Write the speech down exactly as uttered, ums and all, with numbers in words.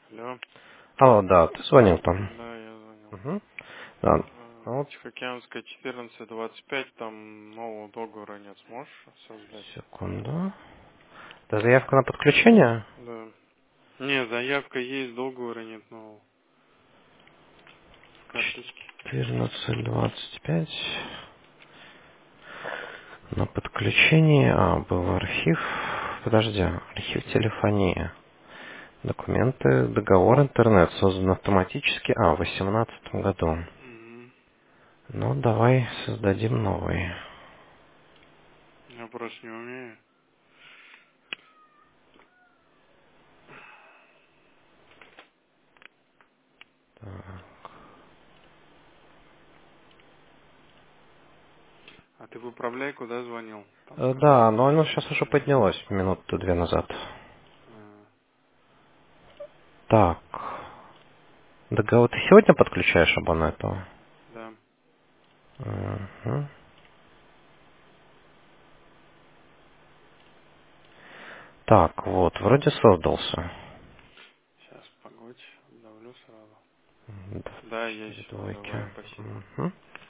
Алло. Алло, да, ты звонил там. Да, я звонил. Угу. Да. Э, Ну вот, Тихоокеанская четырнадцать двадцать пять, там нового договора нет. Сможешь создать? секунду. Это заявка на подключение? Да. Не, заявка есть, договора нет нового. С карточки. четырнадцать двадцать пять. На подключение. А, был архив. Подожди, архив телефонии. Документы, договор интернет создан автоматически. А, в восемнадцатом году. Угу. Ну, давай создадим новый. Я просто не умею. А ты в управляй, куда звонил? Там Э, сказал. Да, но оно сейчас уже поднялось минуту две назад. А, Так. Договор ты сегодня подключаешь абоненту? да. Мгм. Так, вот, вроде создался. Сейчас, погодь. Обновлю сразу. Д- Да, Две есть. Все, двойки. давай, спасибо. Мгм.